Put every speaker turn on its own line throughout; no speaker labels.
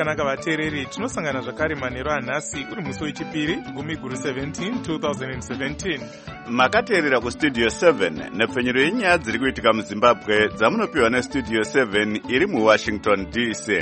zvakanaka vateereri, tinosangana zvakare manheru anhasi uri musi wechipiri 10/17 2017.
Makateerera kustudio 7 nepfenyero yenyaya dziri kuitika muZimbabwe dzamunopiwa nestudio 7 iri muWashington DC.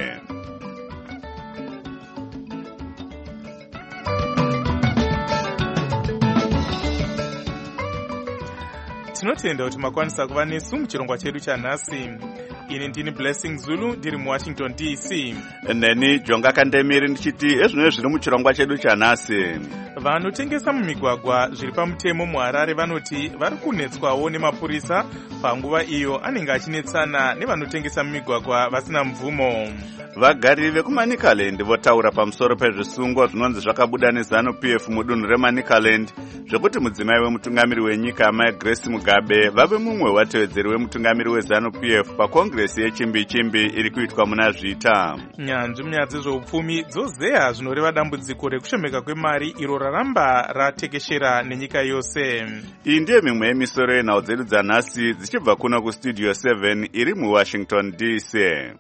Tinotenda kuti makwanisa kuva nesu muchirongwa chedu chanhasi. Ini ndini Blessing Zulu ndiri muWashington DC.
Neni Jonga Kandemiri ndichiti ezvino zviri muchirongwa chedu chanhasi.
Vanotengesa mumigwagwa zviri pamutemo muHarare vanoti vari kunetswawo nemapurisa panguva iyo anenge achinetsana nevanotengesa mumigwagwa vasina mvumo.
Vagari vekuManicaland votaura pamusoro pezvisungwa zvinonzi zvakabuda neZANU-PF mudunhu reManicaland zvekuti mudzimai wemutungamiri wenyika amai Grace Mugabe vave mumwe watevedzeri wemutungamiri weZANU-PF pakongresi yechimbi-chimbi iri kuitwa muna Zvita.
Nyanzvi munyaya dzezveupfumi dzozeya zvinoreva dambudziko rekushomeka kwemari iro raramba ratekeshera nenyika yose.
Iyi ndiyo mimwe yemisoro yenhau dzedu dzanhasi dzichibva kuno kustudio 7 iri muWashington DC.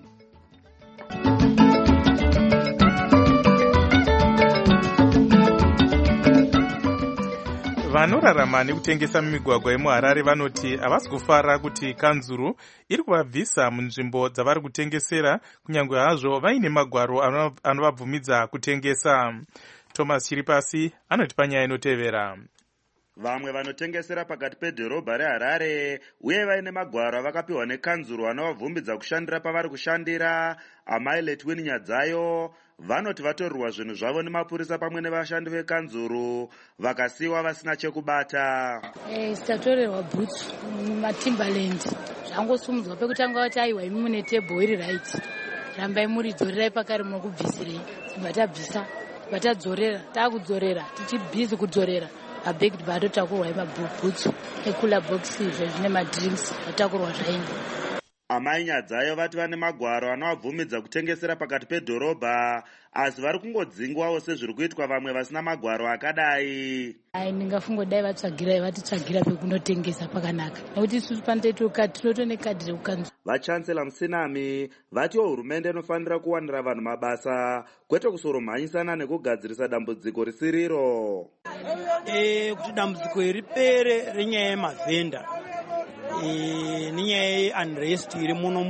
Vanorarama nekutengesa mumigwagwa yemuHarare vanoti havasi kufara kuti kanzuru iri kuvabvisa munzvimbo dzavari kutengesera kunyange hazvo vaine magwaro anovabvumidza kutengesa. Thomas Chiripasi anoti panyaya inotevera.
Vamwe vanotengesera pakati pedhorobha reHarare uye vaine magwaro avakapiwa nekanzuru anovabvumbidza kushandira pavari kushandira amai Letwin Nyadzayo vanoti vatorerwa zvinhu zvavo nemapurisa pamwe nevashandi vekanzuru vakasiyiwa vasina chekubata.
Tatorerwa bhutsu mumaTimberland zvangosumudzwa pekutanga vati aiwa imi mune tebho iri right, rambai muridzorerai pakare munokubvisirei. Tabvisa vatadzorera, takudzorera tichibhizi kudzorera abhegi vatotakurwa mabhutsu ekula boxi zvine madrinks vatakurwa zvaini.
Amai Nyadzayo vati vane magwaro anovabvumidza kutengesera pakati pedhorobha asi vari kungodzingwawo sezviri kuitwa vamwe vasina magwaro akadai.
Ndingafungodai vatsvagirai vatitsvagira pekunotengesa pakanaka nekuti isusu panotoita tinoto nekadhi rekukanzura.
Vachancellor Musinami vatiwo hurumende inofanira kuwanira vanhu mabasa kwete kusoromhanyisana nekugadzirisa dambudziko risiriro.
Kuti dambudziko ripere renyaya yemavhenda nenyaya yeunrest iri muno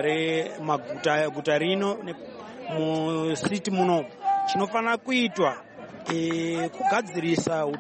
muguta rino musiti muno, chinofanira kuitwa kugadzirisa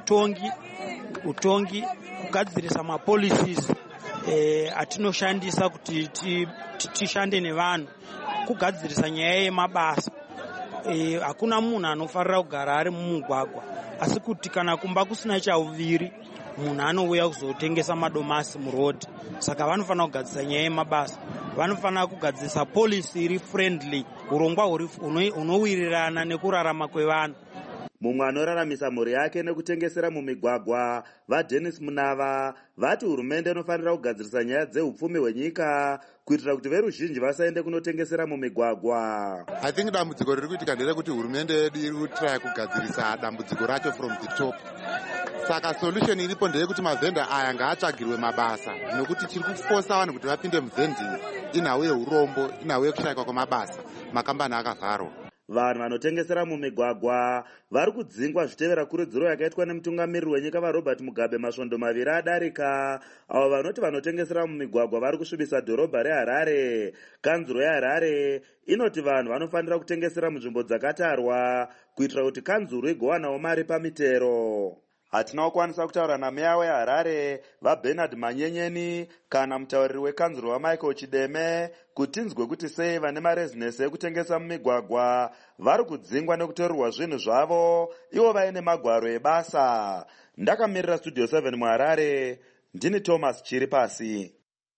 utongi kugadzirisa mapolicies atinoshandisa kuti tishande nevanhu, kugadzirisa nyaya yemabasa. Hakuna munhu anofarira kugara ari mumugwagwa, asi kuti kana kumba kusina chauviri munhu anouya kuzotengesa madomasi murodhi. Saka vanofanira kugadzirisa nyaya yemabasa, vanofanira kugadzirisa policy iri friendly, urongwa unowirirana nekurarama kwevanhu.
Mumwe anoraramisa mhuri yake nekutengesera mumigwagwa vaDennis Munava vati hurumende inofanira kugadzirisa nyaya dzeupfumi hwenyika kuitira kuti veruzhinji vasaende kunotengesera mumigwagwa.
I think dambudziko riri kuitika nderekuti hurumende yedu iri kutraya kugadzirisa dambudziko racho from the top. Saka solution iripo ndeyekuti mavhenda aya ngaatsvagirwe mabasa, nokuti chiri kufosa vanhu kuti vapinde muvhending inhau yeurombo, inhau yekushayikwa kwemabasa, makambani akavharwa.
Vanhu vanotengesera mumigwagwa vari kudzingwa zvitevera kurudziro yakaitwa nemutungamiriri wenyika vaRobert Mugabe masvondo maviri adarika, avo vanoti vanotengesera mumigwagwa vari kusvibisa dhorobha reHarare. Kanzuro yeHarare inoti vanhu vanofanira kutengesera munzvimbo dzakatarwa kuitira kuti kanzuro igowanawo mari pamitero. Hatina kukwanisa kutaura nameya weHarare vaBernard Manyenyeni kana mutauriri wekanzuro waMichael Chideme kuti tinzwe kuti sei vane marezinesi ekutengesa mumigwagwa vari kudzingwa nekutorerwa zvinhu zvavo ivo vaine magwaro ebasa. Ndakamirira studio 7 muHarare, ndini Thomas Chiripasi.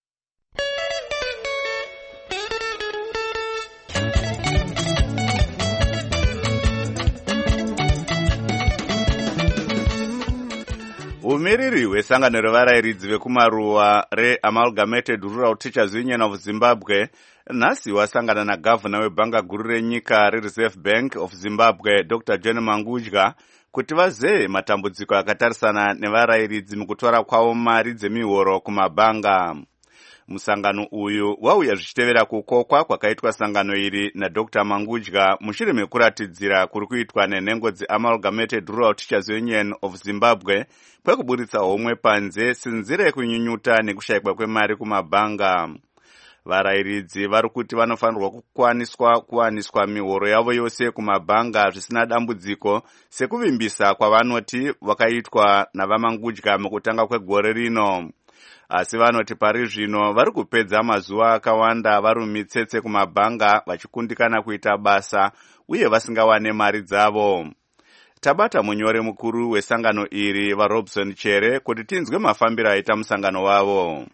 Mumiriri wesangano revarayiridzi vekumaruwa reAmalgamated Rural Teachers Union of Zimbabwe nhasi wasangana nagavhuna webhanga guru renyika reReserve Bank of Zimbabwe Dr. John Mangudya kuti vazeye matambudziko akatarisana nevarayiridzi mukutora kwavo mari dzemihoro kumabhanga. Musangano uyu wauya zvichitevera kukokwa kwakaitwa sangano iri naDr. Mangudya mushure mekuratidzira kuri kuitwa nenhengo dzeAmalgamated Rural Teachers Union of Zimbabwe kwekuburitsa homwe panze senzira yekunyunyuta nekushayikwa kwemari kumabhanga. Varayiridzi vari kuti vanofanirwa kuwaniswa mihoro yavo yose kumabhanga zvisina dambudziko sekuvimbisa kwavanoti vakaitwa navaMangudya mukutanga kwegore rino. Asi vanoti pari zvino vari kupedza mazuva akawanda vari mumitsetse kumabhanga vachikundikana kuita basa uye vasingawane mari dzavo. Tabata munyori mukuru wesangano iri vaRobson Chere kuti tinzwe mafambiro aita musangano wavo.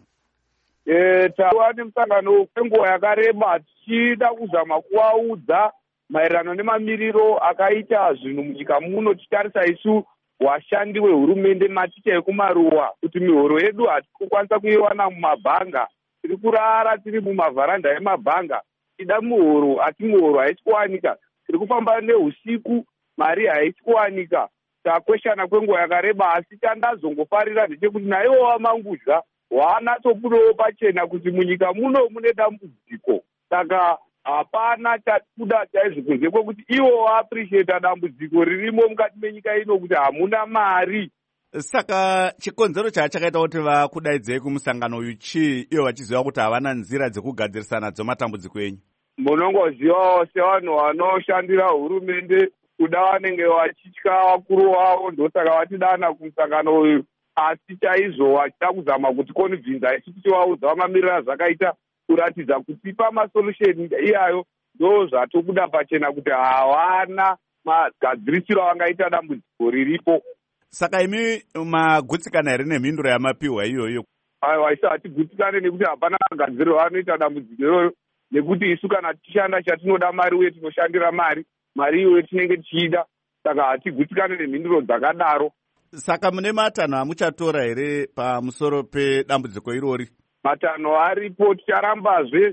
Tava nemusangano kwenguva yakareba tichida kuzama kuvaudza maererano nemamiriro akaita zvinhu munyika muno, tichitarisa isu vashandi vehurumende maticha ekumaruwa kuti mihoro yedu hatikukwanisa kuiwana mumabhanga. Tiri kurara tiri mumavharanda emabhanga tida muhoro, asi muhoro haisi kuwanika. Tiri kufamba neusiku, mari haisi kuwanika. Takweshana kwenguva yakareba, asi chandazongofarira ndechekuti naivo vaMangudya wanatsobudawo pachena kuti munyika muno mune dambudziko. Saka hapana chatikuda chaizvo kunze kwekuti ivo vaapirisheta dambudziko ririmo mukati menyika ino kuti hamuna mari.
Saka chikonzero chakaita kuti vakudaidzei kumusangano uyu chii, ivo vachiziva kuti havana nzira dzekugadzirisa nadzo matambudziko enyu?
Munongozivawo sevanhu vanoshandira hurumende kuda vanenge vachitya vakuru vavo, ndosaka vatidana kumusangano uyu. Asi chaizvo vachida kuzama kuti konibvinza isu tichivaudza mamiriro azvakaita kuratidza kuti pamasolusheni iyayo ndo zvatobuda pachena kuti havana magadzirisiro avangaita dambudziko riripo.
Saka imi magutsikana here nemhinduro yamapiwa iyoyo?
Aiwa, isu hatigutsikane nekuti hapana magadziriro anoita dambudziko iyoyo, nekuti isu kana tichishanda chatinoda mari uye tinoshandira mari iyoyo tinenge tichiida, saka hatigutsikane nemhinduro dzakadaro.
Saka mune matanho amuchatora here pamusoro pedambudziko irori?
Matanho aripo, ticharambazve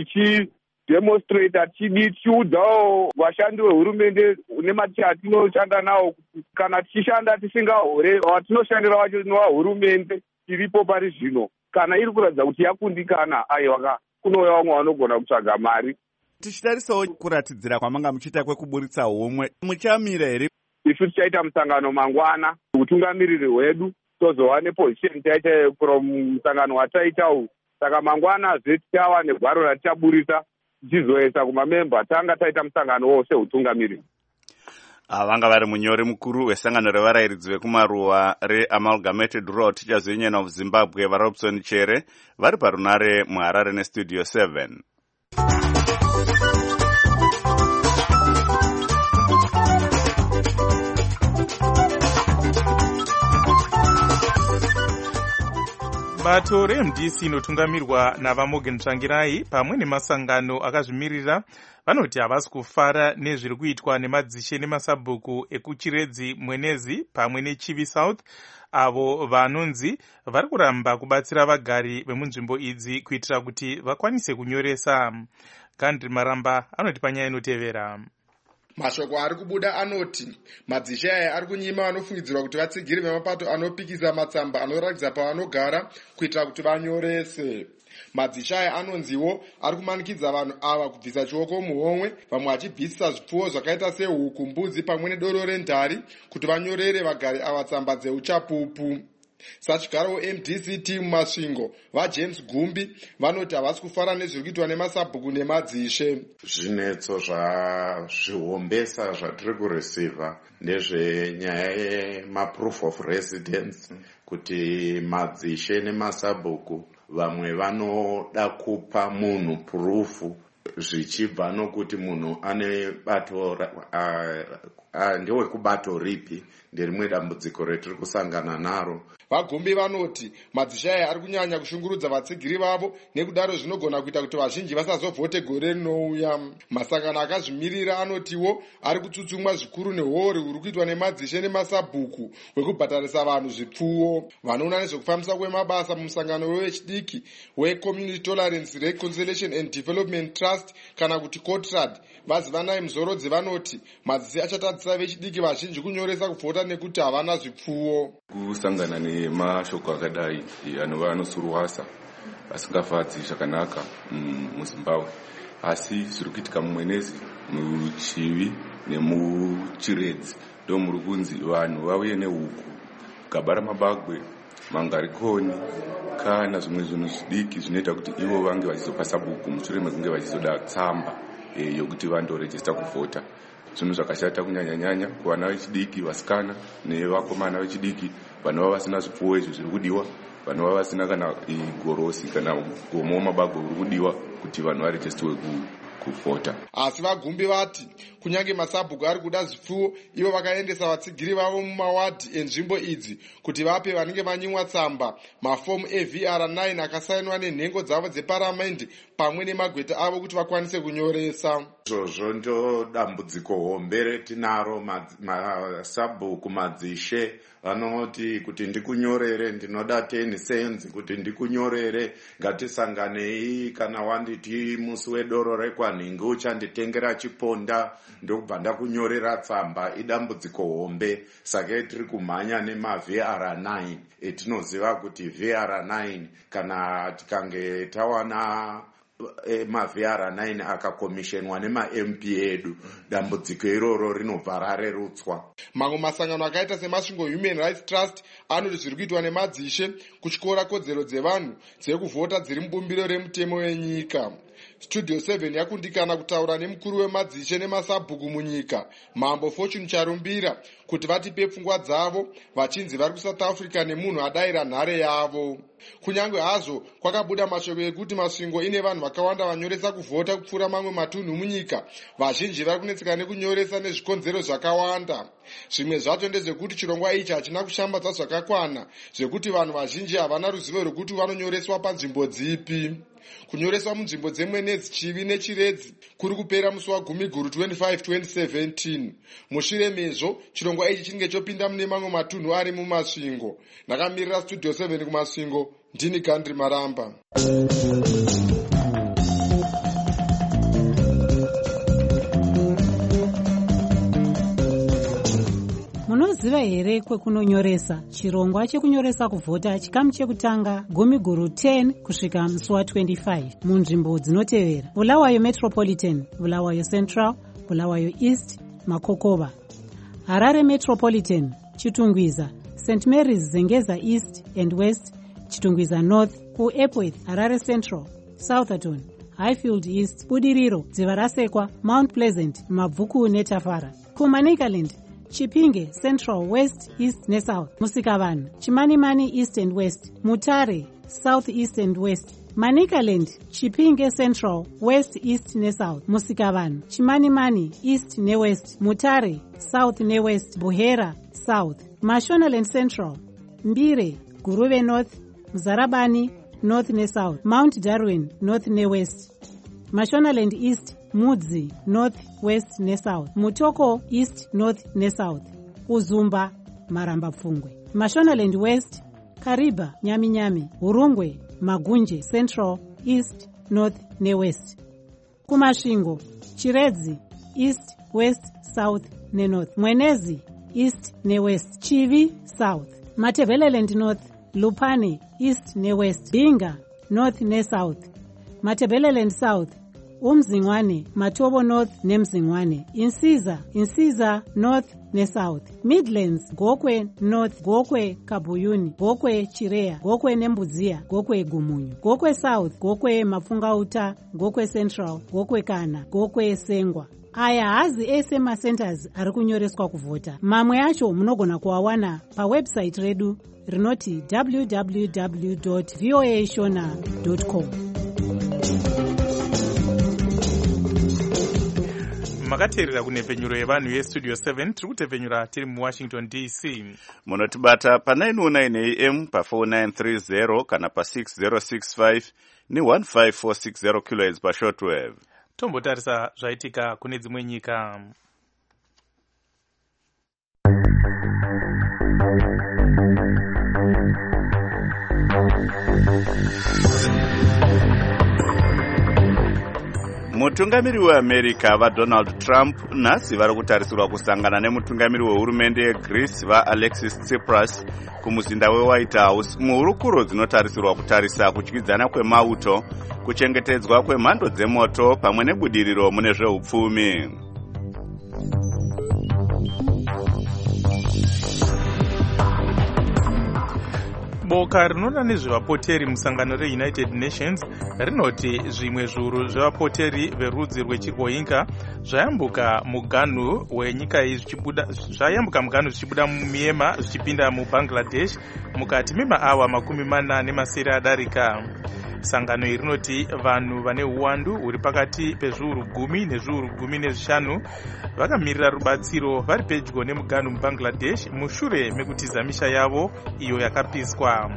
tichidemonstrata tichiudzawo vashandi vehurumende nematicha atinoshanda nawo kuti kana tichishanda tisingahore watinoshandira wacho nowahurumende tiripo pari zvino, kana iri kuratidza kuti yakundikana, aiwa kunouya vamwe vanogona kutsvaga mari.
Tichitarisawo kuratidzira kwamanga muchiita kwekuburitsa homwe, muchamira here?
Isu tichaita musangano mangwana, utungamiriri hwedu tozova nepozisheni taita from musangano wataita uyu. Saka mangwana zve tichava negwaro ratichaburisa tichizoisa kumamemba tanga taita musangano wose utungamiriri.
Vanga vari munyori mukuru wesangano revarayiridzi vekumaruwa reAmalgamated Rural Teachers Union of Zimbabwe vaRobson Chere vari parunare muHarare nestudio 7.
Bato reMDC inotungamirwa navaMorgan Tsvangirai pamwe nemasangano akazvimirira vanoti havasi kufara nezviri kuitwa nemadzishe nemasabhuku ekuChiredzi Mwenezi pamwe neChivi South, avo vanonzi vari kuramba kubatsira vagari vemunzvimbo idzi kuitira kuti vakwanise kunyoresa. Gandri Maramba anoti panyaya inotevera.
Mashoko ari kubuda anoti madzishe aya ari kunyima vanofungidzirwa kuti vatsigiri vemapato anopikisa matsamba anoratidza pavanogara kuitira kuti vanyorese. Madzishe aya anonziwo ari kumanikidza vanhu ava kubvisa chioko muhomwe, vamwe vachibvisisa zvipfuwo zvakaita sehuku, mbudzi pamwe nedoro rendari kuti vanyorere vagari ava tsamba dzeuchapupu. Sachigaro MDCT mumasvingo vaJames Gumbi vanoti havasi kufara nezviri kuitwa nemasabhuku nemadzishe.
Zvinetso zvazvihombesa zvatiri kureceiva ndezvenyaya yemaproof of residence, kuti madzishe nemasabhuku vamwe vanoda kupa munhu purufu zvichibva nokuti munhu ane bato ndewekubato ripi nderimwe dambudziko retiri kusangana naro.
Vagumbi vanoti madzishe aya ari kunyanya kushungurudza vatsigiri vavo, nekudaro zvinogona kuita kuti vazhinji vasazovhote gore rinouya. Masangano akazvimirira anotiwo ari kutsutsumwa zvikuru nehoori huri kuitwa nemadzishe nemasabhuku hwekubhatarisa vanhu zvipfuwo. Vanoona nezvekufambisa kwemabasa mumusangano wechidiki weCommunity Tolerance Reconciliation and Development Trust kana kuti COTRAD vazivanai Mzorodzi vanoti madzishe achatadzisa vechidiki vazhinji kunyoresa kuvhota nekuti havana zvipfuwo.
Kusangana nemashoko akadai anova anosuruwasa vasingafadzi zvakanaka muZimbabwe. Asi zviri kuitika mumwenezi, muChivi nemuChiredzi ndo muri kunzi vanhu vauye nehuku, gaba ramabagwe, mangarikoni kana zvimwe zvinhu zvidiki zvinoita kuti ivo vange vachizopa sabhuku mushure mekunge vachizoda tsamba yokuti vandorejista kuvhota. Zvinhu zvakashata kunyanya-nyanya kuvana vechidiki, vasikana nevakomana vechidiki, vanhu vava vasina zvipfuwo izvo zviri kudiwa, vanhu vava vasina kana gorosi kana gomo wamabagwe uri kudiwa kuti vanhu varejistiwe kuvhota.
Asi vagumbi vati kunyange masabhuku ari kuda zvipfuwo, ivo vakaendesa vatsigiri vavo mumawadhi enzvimbo idzi kuti vape vanenge vanyimwa tsamba mafomu eVR9 akasainwa nenhengo dzavo dzeparamende pamwe nemagweta avo kuti vakwanise kunyoresa.
Izvozvo ndo dambudziko hombe retinaro. Masabhuku madzishe vanoti kuti ndikunyorere ndinoda 10 cents, kuti ndikunyorere ngatisanganei, kana wanditi musi wedoro rekwanhingi uchanditengera chiponda ndokubva ndakunyorera tsamba. Idambudziko hombe. Saka tiri kumhanya nemaVR9 etinoziva kuti VR9 kana tikange tawana maVR9 akakomishenwa nemaMP edu, dambudziko iroro rinobva rarerutswa.
Mamwe masangano akaita semasvingo Human Rights Trust anoti zviri kuitwa nemadzishe kutyora kodzero dzevanhu dzekuvhota dziri mubumbiro remutemo wenyika. Studio 7 yakundikana kutaura nemukuru wemadzishe nemasabhuku munyika, Mambo Fortune Charumbira, kuti vatipe pfungwa dzavo, vachinzi vari kuSouth Africa nemunhu adayira nhare yavo. Kunyange hazvo kwakabuda mashoko ekuti masvingo ine vanhu vakawanda vanyoresa kuvhota kupfuura mamwe matunhu munyika, vazhinji vari kunetseka nekunyoresa nezvikonzero zvakawanda. Zvimwe zvacho ndezvekuti chirongwa ichi hachina kushambadza zvakakwana, zvekuti vanhu vazhinji havana ruzivo rwekuti vanonyoreswa panzvimbo dzipi. Kunyoreswa munzvimbo dzemwenezi, Chivi neChiredzi kuri kupera musi wa10 Guru 25 2017. Mushure mezvo chirongwa ichi chinenge chopinda mune mamwe matunhu ari mumasvingo. Ndakamirira Studio 7 kumasvingo, ndini Gandri Maramba.
Munoziva here kwekunonyoresa? Chirongwa chekunyoresa kuvhota chikamu chekutanga 10 Guru 10 kusvika musi wa25 munzvimbo dzinotevera: Bulawayo Metropolitan, Bulawayo Central, Bulawayo East, Makokova. Harare Metropolitan, Chitungwiza, St Mary's Zengeza East and West, Chitungwiza North, kuEpworth, Harare Central, Southerton, Highfield East, Budiriro, Dzivarasekwa, Mount Pleasant, Mabvuku neTafara. kuManicaland, Chipinge Central, West, East neSouth, Musikavanhu, Chimanimani East and West, Mutare South, East and West. Manicaland, Chipinge Central, West, East neSouth, Musikavanhu, Chimanimani East neWest, Mutare South neWest, Buhera South. Mashonaland Central, Mbire, Guruve North, Mzarabani North neSouth, Mount Darwin North neWest. Mashonaland East, Mudzi North, West neSouth, Mutoko East, North neSouth, Uzumba, Maramba Pfungwe. Mashonaland West, Kariba, Nyami, Urungwe, Magunje Central, East, North neWest. Kumasvingo, Chiredzi East, West, South neNorth, Mwenezi East neWest, Chivi South, Matebeleland North, Lupane East neWest, Binga North neSouth, Matebeleland South, Umzingwane, Matobo North neMzingwane, Insiza North neSouth, Midlands, Gokwe North, Gokwe Kabuyuni, Gokwe Chirea, Gokwe Nembudzia, Gokwe Gumunyu, Gokwe South, Gokwe Mafungauta, Gokwe Central, Gokwe Kana, Gokwe Sengwa. Aya hazi ese macenters ari kunyoreswa kuvhota. Mamwe acho munogona kuawana pawebsite redu rinoti www.voashona.com.
makateerera kunhepfenyuro yevanhu yestudio 7. tiri kutepfenyura tiri muWashington DC.
munotibata pa 909 AM pa 4930 kana pa 6065 ne15460 kHz pa shortwave.
Tombotarisa zvaitika kune dzimwe nyika.
Mutungamiri weAmerica vaDonald Trump nhasi vari kutarisirwa kusangana nemutungamiri wehurumende yeGreece vaAlexis Tsipras kumuzinda weWhite House muhurukuro dzinotarisirwa kutarisa kutyidzana kwemauto, kuchengetedzwa kwemhando dzemoto pamwe nebudiriro mune zveupfumi.
Boka rinoona nezvevapoteri musangano reUnited Nations rinoti zvimwe zviuru zvevapoteri verudzi rwechiRohingya zvayambuka muganhu wenyika iyi zvichibuda muMyanmar zvichipinda muBangladesh mukati memaawa 40 adarika. Sangano iri rinoti vanhu vane uwandu huri pakati pezviuru 10 nezviuru 15 vakamirira rubatsiro vari pedyo nemuganhu muBangladesh mushure mekutiza misha yavo iyo yakapiswa.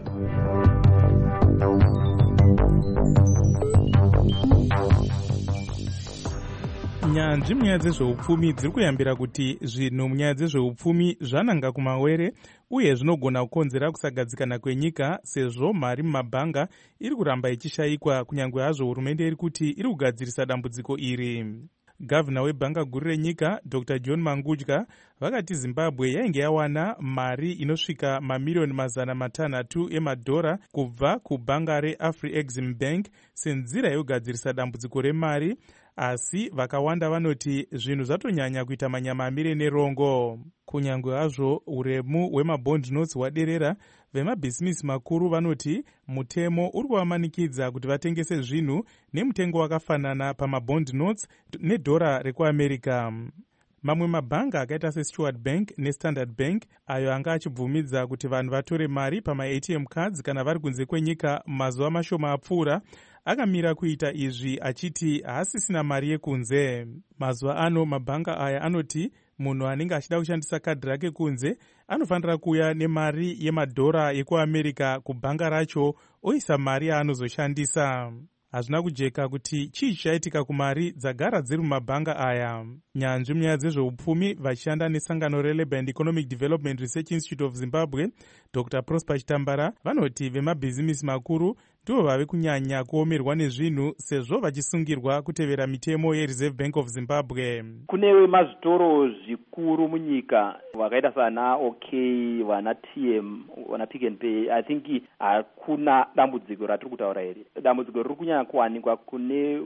Nyanzvi munyaya dzezveupfumi dziri kuyambira kuti zvinhu munyaya dzezveupfumi zvananga kumawere uye zvinogona kukonzera kusagadzikana kwenyika sezvo mari mumabhanga iri kuramba ichishayikwa kunyange hazvo hurumende iri kuti iri kugadzirisa dambudziko iri. Gavana webhanga guru renyika Dr. John Mangudya vakati Zimbabwe yainge yawana mari inosvika mamiliyoni 600 emadhora kubva kubhanga reAfri-Exim Bank senzira yekugadzirisa dambudziko remari, asi vakawanda vanoti zvinhu zvatonyanya kuita manyama amire nerongo. Kunyange hazvo uremu hwemabond notes hwaderera, vemabhisimisi makuru vanoti mutemo uri kuvamanikidza kuti vatengese zvinhu nemutengo wakafanana pamabond notes nedhora rekuAmerica. Mamwe mabhanga akaita seStewart Bank neStandard Bank ayo anga achibvumidza kuti vanhu vatore mari pama-ATM cards kana vari kunze kwenyika mazuva mashoma apfuura akamira kuita izvi achiti haasisina mari yekunze. Mazuva ano mabhanga aya anoti munhu anenge achida kushandisa kadhi rake kunze anofanira kuuya nemari yemadhora ekuAmerica kubhanga racho oisa mari yaanozoshandisa. Hazvina kujeka kuti chii chaitika kumari dzagara dziri mumabhanga aya. Nyanzvi munyaya dzezveupfumi vachishanda nesangano reLabour and Economic Development Research Institute of Zimbabwe Dr. Prosper Chitambara vanoti vemabhizimisi makuru ndivo vave kunyanya kuomerwa nezvinhu sezvo vachisungirwa kutevera mitemo yeReserve Bank of Zimbabwe.
Kune mazvitoro zvikuru munyika vakaita sana OK, vana TM, vana Pick and Pay. I think hakuna dambudziko ratiri kutaura here. Dambudziko riri kunyanya kuwanikwa kune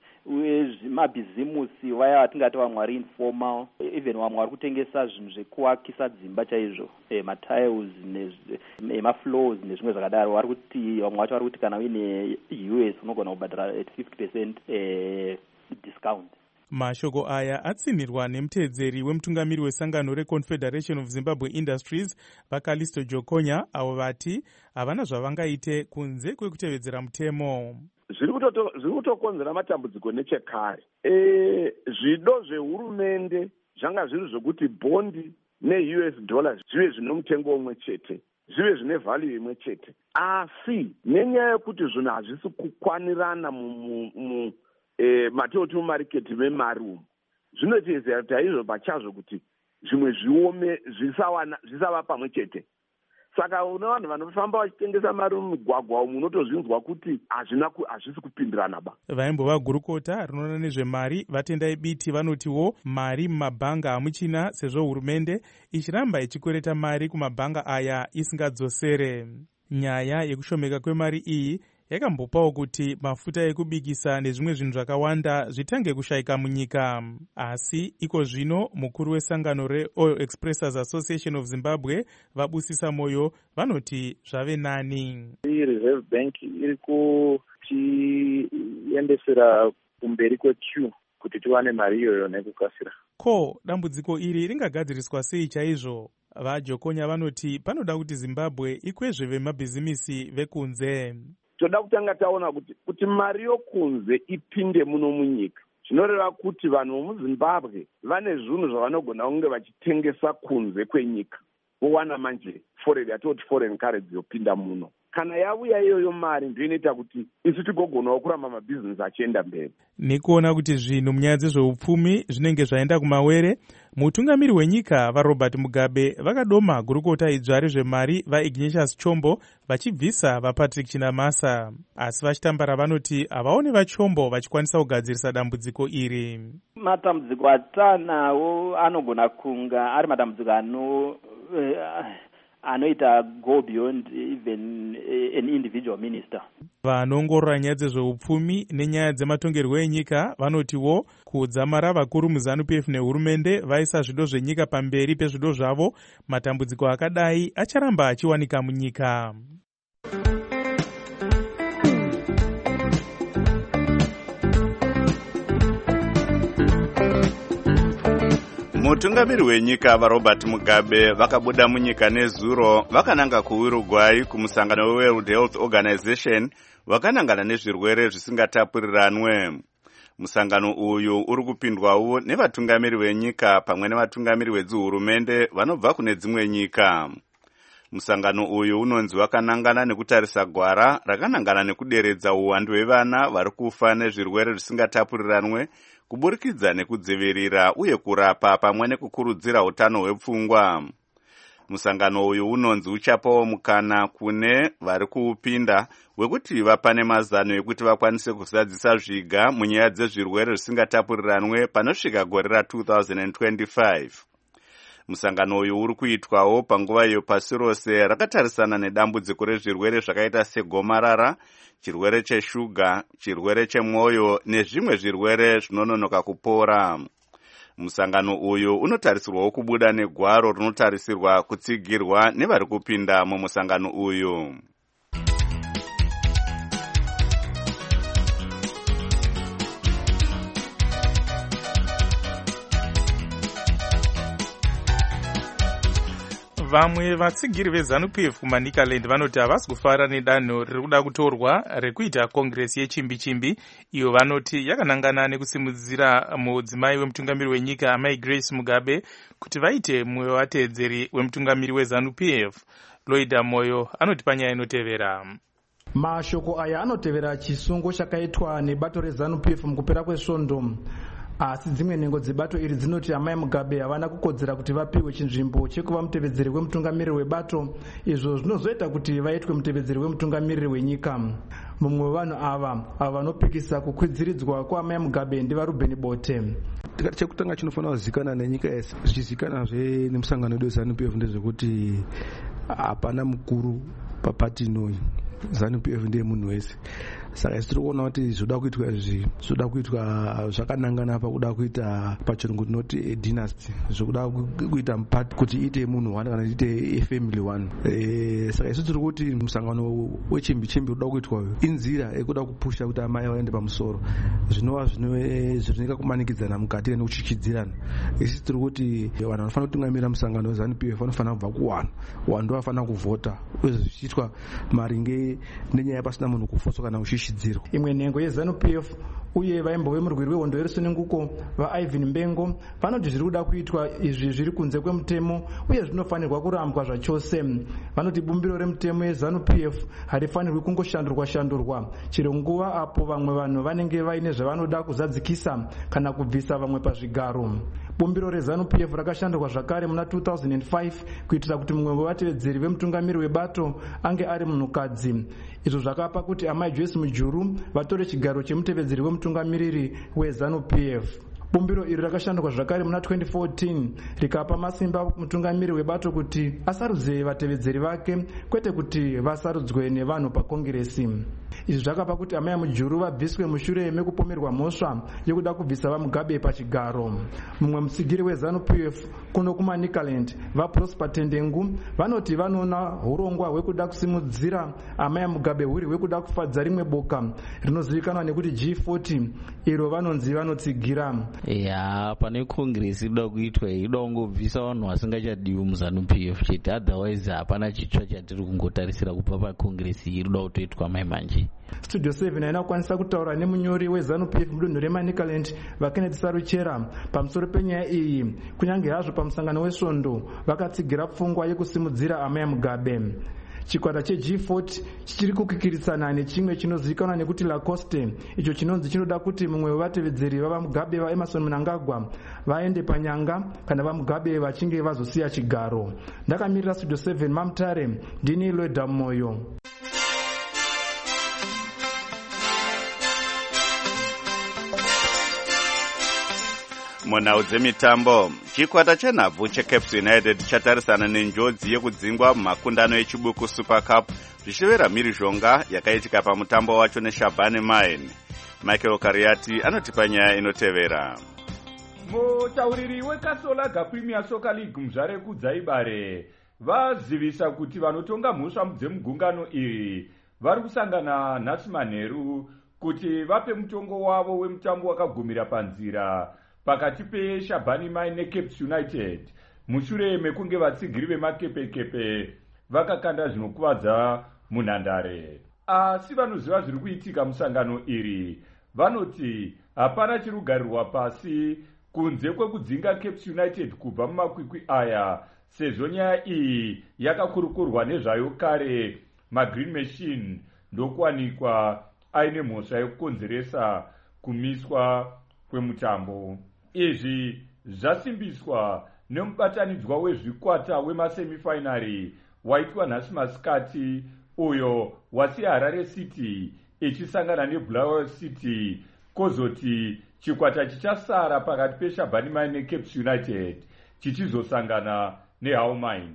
mabhizimusi vaya vatingati vamwe vari informal, even vamwe vari kutengesa zvinhu zvekuakisa dzimba chaizvo, matiles nemafloors nezvimwe zvakadaro. Vari kuti vamwe vacho vari kuti kana uine US unogona kubhadhara at 50% discount.
Mashoko aya atsinirwa nemuteedzeri wemutungamiri wesangano reConfederation of Zimbabwe Industries vaKalisto Jokonya avo vati havana zvavangaite kunze kwekutevedzera mutemo.
Zviri kutokonzera matambudziko nechekare. Zvido zvehurumende zvanga zviri zvokuti bondi neUS dollars zvive zvine mutengo umwe chete, zvive zvine value imwe chete, asi nenyaya yekuti zvinhu hazvisi kukwanirana matoti mumariketi memari umu, zvinotiyedzera kuti haizvo pachazvo kuti zvimwe zviome zvisava pamwe chete. Saka una vanhu vanofamba vachitengesa mari mumigwagwa umu unotozvinzwa kuti hazvisi kupindirana ba.
Vaimbova gurukota rinoona nezvemari vatendai biti vanotiwo mari mumabhanga hamuchina sezvo hurumende ichiramba ichikwereta mari kumabhanga aya isingadzosere. Nyaya yekushomeka kwemari iyi yakambopawo kuti mafuta ekubikisa nezvimwe zvinhu zvakawanda zvitange kushayika munyika. Asi iko zvino mukuru wesangano reOil Expressors Association of Zimbabwe vabusisa moyo vanoti zvave nani.
Reserve Bank iri kutiendesera kumberi kwequeue kuti tiwane mari iyoyo nekukasira.
Ko dambudziko iri ringagadziriswa sei chaizvo? VaJokonya vanoti panoda kuti Zimbabwe ikwezve vemabhizimisi vekunze.
Toda kutanga taona kuti mari yokunze ipinde muno munyika. Zvinoreva kuti vanhu vemuZimbabwe vane zvinhu zvavanogona kunge vachitengesa kunze kwenyika. Vowana manje foreign currency yopinda muno. kana yauya iyoyo mari ndio inoita kuti isu tigogonawo kuramba mabhizinesi achienda mberi.
Nikuona kuti zvinhu munyaya dzezveupfumi zvinenge zvaenda kumawere, mutungamiri wenyika vaRobert Mugabe vakadoma gurukota idzva rezvemari vaIgnatius Chombo vachibvisa vaPatrick Chinamasa, asi vachitambara vanoti havaone vaChombo vachikwanisa kugadzirisa dambudziko iri.
Matambudziko atanawo anogona kunga ari matambudziko anoita go beyond even an individual minister.
Vanoongorora nyaya dzezveupfumi nenyaya dzematongerwo enyika vanotiwo kudzamara vakuru muZANU-PF nehurumende vaisa zvido zvenyika pamberi pezvido zvavo, matambudziko akadai acharamba achiwanika munyika.
Mutungamiri wenyika vaRobert Mugabe vakabuda munyika nezuro vakananga kuUruguay kumusangano weWorld Health Organization vakanangana nezvirwere zvisingatapuriranwe. Musangano uyu uri kupindwawo nevatungamiri venyika pamwe nevatungamiri vedzihurumende vanobva kune dzimwe nyika. Musangano uyu unonzi wakanangana nekutarisa gwara rakanangana nekuderedza uwandu hwevana vari kufa nezvirwere zvisingatapuriranwe, kuburikidza nekudzivirira uye kurapa pamwe nekukurudzira utano hwepfungwa. Musangano uyu unonzi uchapawo mukana kune vari kuupinda wekuti vapane mazano ekuti vakwanise kuzadzisa zviga munyaya dzezvirwere zvisingatapuriranwe panosvika gore ra2025. Musangano uyu uri kuitwawo panguva iyo pasi rose rakatarisana nedambudziko rezvirwere zvakaita segomarara, chirwere cheshuga, chirwere chemwoyo nezvimwe zvirwere zvinononoka kupora. Musangano uyu unotarisirwawo kubuda negwaro rinotarisirwa kutsigirwa nevari kupinda mumusangano uyu.
Vamwe vatsigiri veZANU-PF kuManicaland vanoti havasi kufara nedanho riri kuda kutorwa rekuita kongresi yechimbi-chimbi, iyo vanoti yakanangana nekusimudzira mudzimai wemutungamiri wenyika amai Grace Mugabe kuti vaite mumwe wevateedzeri wemutungamiri weZANU-PF. Loida Moyo anoti panyaya inotevera.
Mashoko aya anotevera chisungo chakaitwa nebato reZANU-PF mukupera kwesvondo. Asi dzimwe nhengo dzebato iri dzinoti amai Mugabe havana kukodzera kuti vapiwe chinzvimbo chekuva mutevedzeri wemutungamiriri webato, izvo zvinozoita kuti vaitwe mutevedzeri wemutungamiriri wenyika. Mumwe wevanhu ava vanopikisa kukwidziridzwa kwaamai Mugabe ndivaRuben Bote.
Chekutanga chinofanira kuzikanwa nenyika yese zvichizikanwazve nemusangano wedu weZANU-PF ndezvekuti hapana mukuru papati inoyi. ZANU-PF ndiye munhu wese. Saka tiri kuona kuti zvoda kuitwa izvi zvoda kuitwa zvakanangana pakuda kuita pachirungu tinoti dynasty, zvokuda kuita kuti ite munhu one kana ite family one. Saka isu tiri kuti musangano wechimbi-chimbi unoda kuitwa inzira yekuda kupusha kuti amai vaende pamusoro, zvinova zvinoita kumanikidzana mukati nekuchichidzirana. Isu tiri kuti vanhu vanofanira kutungamira musangano weZANU-PF vanofanira kubva kuwanhu, wanhu ndiwo vanofanira kuvhota, uye zvichiitwa maringe nenyaya pasina munhu kufotswa kana kuchichidzirwa.
Imwe nhengo yeZANU-PF uye vaimbove murwiri wehondo yerusununguko vaIvan Mbengo vanoti zviri kuda kuitwa izvi zviri kunze kwemutemo uye zvinofanirwa kurambwa zvachose. Vanoti bumbiro remutemo yeZANU-PF harifanirwi kungoshandurwa chero nguva apo vamwe vanhu vanenge vaine zvavanoda kuzadzikisa kana kubvisa vamwe pazvigaro. Bumbiro reZANU-PF rakashandurwa zvakare muna 2005 kuitira kuti mumwe wevatevedzeri vemutungamiri webato ange ari munhukadzi. Izvo zvakapa kuti amai Joyce Mujuru vatore chigaro chemutevedzeri wemutungamiriri weZANU-PF. Bumbiro iri rakashandurwa zvakare muna 2014 rikapa masimba mutungamiri webato kuti asarudze vatevedzeri vake kwete kuti vasarudzwe nevanhu pakongiresi. Izvi zvakapa kuti amai Mujuru vabviswe mushure mekupomerwa mhosva yekuda kubvisa vaMugabe pachigaro. Mumwe mutsigiri weZANU-PF kuno kuManicaland vaProsper Tendengu vanoti vanoona urongwa hwekuda kusimudzira amai Mugabe huri hwekuda kufadza rimwe boka rinozivikanwa nekuti G40 iro vanonzi vanotsigira.
Pane kongresi inoda kuitwa inoda kungobvisa vanhu vasingachadiwi muZANU-PF chete, otherwise hapana chitsva chatiri kungotarisira kubva pakongresi iri inoda kutoitwa mai manje.
Studio 7 haina kukwanisa kutaura nemunyori weZANU-PF mudunhu reManicaland vaKenneth Saruchera pamusoro penyaya iyi, kunyange hazvo pamusangano wesvondo vakatsigira pfungwa yekusimudzira amai Mugabe. chikwata cheG40 chichiri kukikirisana nechimwe chinozivikanwa nekuti Lacoste, icho chinonzi chinoda kuti mumwe wevatevedzeri vavaMugabe vaEmerson Mnangagwa vaende panyanga kana vaMugabe vachinge vazosiya chigaro. Ndakamirira Studio 7 Mamtare, ndini Lweda Moyo.
Munhau dzemitambo, chikwata chenhabvu cheCaps United chatarisana nenjodzi yekudzingwa mumakundano echibuku Super Cup zvichivera mhirizhonga yakaitika pamutambo wacho neShabani Mine. Michael Kariati anotipa nyaya inotevera.
Mutauriri weKasolaga Premier Soccer League Muzvare Kudzaibare vazivisa kuti vanotonga mhosva dzemugungano iri vari kusangana nhasi manheru kuti vape mutongo wavo wemutambo wakagumira panzira pakati peShabani Mine neCaps United mushure mekunge vatsigiri vemakepekepe vakakanda zvinokuvadza munhandare. Asi vanoziva zviri kuitika musangano iri vanoti hapana chirugarirwa pasi kunze kwekudzinga Caps United kubva mumakwikwi aya, sezvo nyaya iyi yakakurukurwa nezvayo kare. maGreen Machine ndokuwanikwa aine mhosva yekukonzeresa kumiswa kwemutambo. Izvi zvasimbiswa nemubatanidzwa wezvikwata wemasemifinari waitwa nhasi masikati, uyo wasiya Harare City ichisangana neBulawayo City, kozoti chikwata chichasara pakati peShabani Mine neCaps United chichizosangana neHull Mine.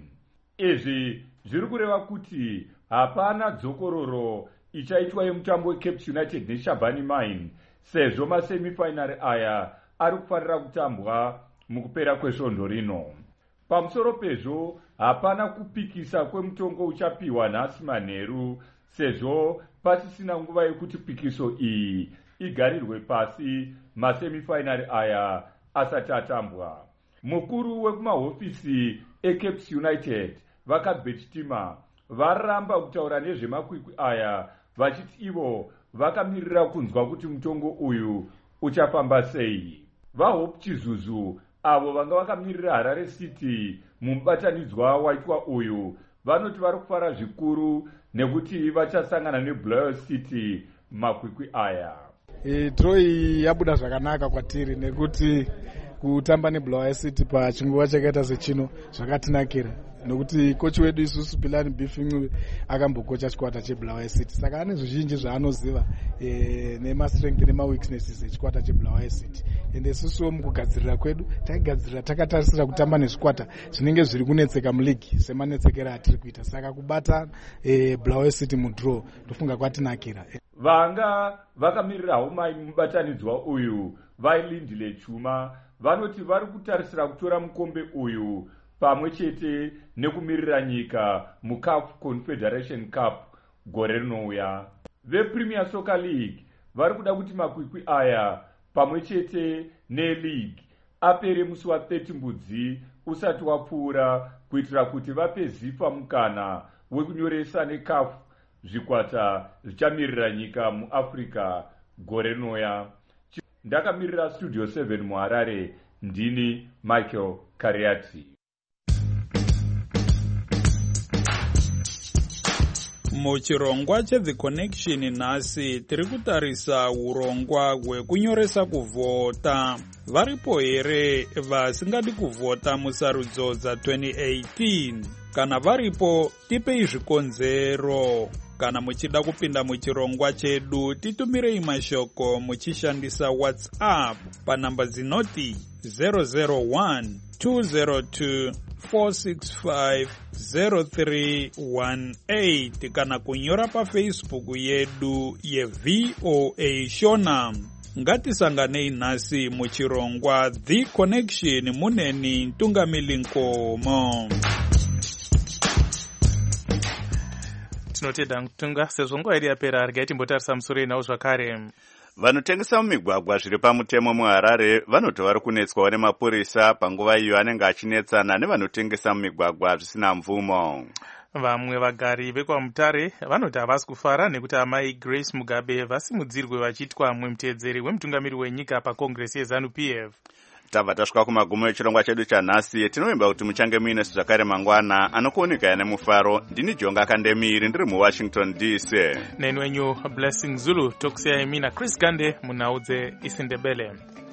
Izvi zviri kureva kuti hapana dzokororo ichaitwa yemutambo weCaps United neShabani Mine, sezvo masemifinari aya ari kufanira kutambwa mukupera kwesvondo rino. Pamusoro pezvo hapana kupikisa kwemutongo uchapiwa nhasi manheru, sezvo pasisina nguva yekuti pikiso iyi igarirwe pasi masemifinari aya asati atambwa. Mukuru wekumahofisi eCaps United vakabechitima varamba kutaura nezvemakwikwi aya vachiti ivo vakamirira kunzwa kuti mutongo uyu uchafamba sei. VaHope Chizuzu avo vanga vakamirira Harare City mumubatanidzwa waitwa uyu vanoti vari kufara zvikuru nekuti vachasangana neBulawayo City makwikwi aya.
Draw iyi yabuda zvakanaka kwatiri nekuti kutamba neBulawayo City pachinguva chakaita sechino zvakatinakira, nokuti kochi wedu isusu Pilani Bifingu akambokocha chikwata cheBulawayo City, saka ane zvizhinji zvaanoziva nemastrength nemaweaknesses echikwata cheBulawayo City. Ende isusuwo mukugadzirira kwedu taigadzirira takatarisira kutamba nezvikwata zvinenge zviri kunetseka muligi semanetsekero atiri kuita, saka kubata Bulawayo City mudraw ndofunga kwatinakira.
Vanga vakamirira Hull Mine mubatanidzwa uyu vailindile Chuma vanoti vari kutarisira kutora mukombe uyu pamwe chete nekumirira nyika muCAF Confederation Cup gore rinouya. VePremier Soccer League vari kuda kuti makwikwi aya pamwe chete neLeague apere musi wa30 Mbudzi usati wapfuura, kuitira kuti vape zipa mukana wekunyoresa neCAF zvikwata zvichamirira nyika muAfrica gore rinouya. Ndakamirira Studio 7 muHarare, ndini Michael Kariati.
Muchirongwa cheThe Connection nhasi tiri kutarisa urongwa hwekunyoresa kuvhota. Varipo here vasingadi kuvhota musarudzo dza2018? Kana varipo, tipei zvikonzero. Kana muchida kupinda muchirongwa chedu, titumirei mashoko muchishandisa WhatsApp panamba dzinoti 001-202-465-0318 kana kunyora paFacebook yedu yeVOA Shona. Ngatisanganei nhasi muchirongwa The Connection muneni Ntungamili Nkomo.
Tinotenda Ntunga, sezvo nguva iri yapera regai timbotarisa musoro inawo zvakare.
Vanotengesa mumigwagwa zviri pamutemo muHarare vanoti vari kunetswawo nemapurisa panguva iyo anenge achinetsana nevanotengesa mumigwagwa zvisina mvumo.
Vamwe vagari vekwaMutare vanoti havasi kufara nekuti amai Grace Mugabe vasimudzirwe vachiitwa mumwe muteedzeri wemutungamiri wenyika pakongresi yeZANU-PF.
tabva tasvika kumagumo echirongwa chedu chanhasi. Tinovimba kuti muchange muine zvakare mangwana anokuoneka nemufaro. Ndini Jonga Kandemiri ndiri muWashington DC.
Neni wenyu Blessing Zulu tokusiyai mina Chris Gande munhau dzeIsindebele.